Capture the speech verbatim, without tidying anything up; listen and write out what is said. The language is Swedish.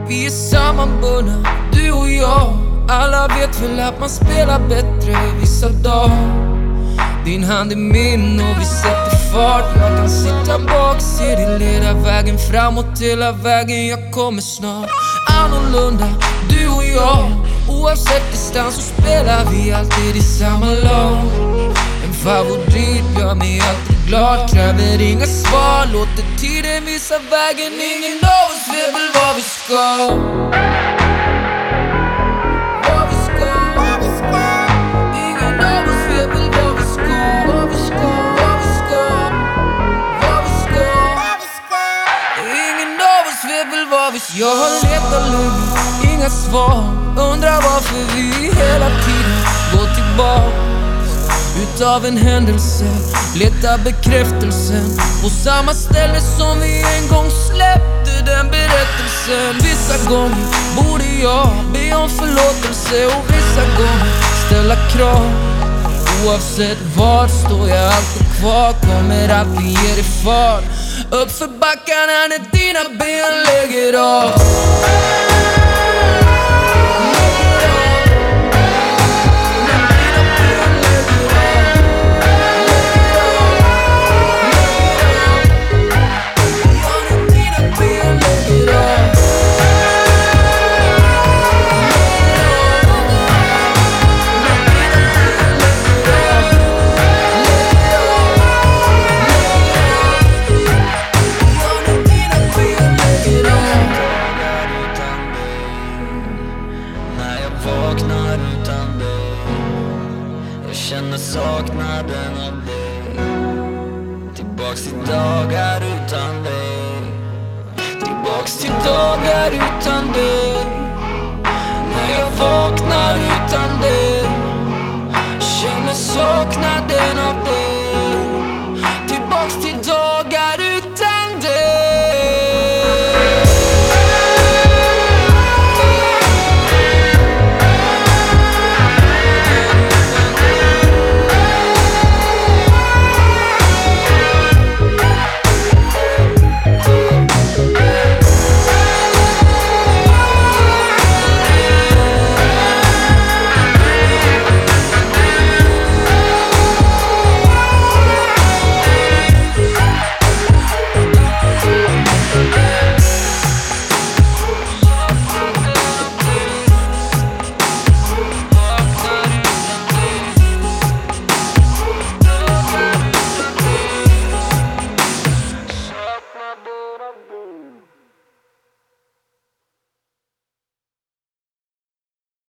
Vi är sammanbundna, du och jag. Alla vet väl att man spelar bättre vissa dagar. Din hand är min och vi sätter fart. Jag kan sitta bak, se dig leda vägen framåt hela vägen. Jag kommer snart. Annorlunda, du och jag. Oavsett distans så spelar vi alltid i samma lag. En favorit gör mig alltid glad. Kräver inga svar, låter tiden visa vägen. Ingen av oss vet väl vad vi ska. Jag har letat länge, inga svar. Undrar varför vi hela tiden går tillbaka. Utav en händelse, letar bekräftelsen på samma ställe som vi en gång släppte den berättelsen. Vissa gånger borde jag be om förlåtelse och vissa gånger ställa krav. Oavsett var står jag alltid kvar. Kommer alltid ge dig fart. Upp för backarna när dina ben lägger av. Vaknar utan dig. Jag känner saknaden av dig. Tillbaks till dagar utan dig. Tillbaks till dagar utan dig. När jag vaknar utan dig.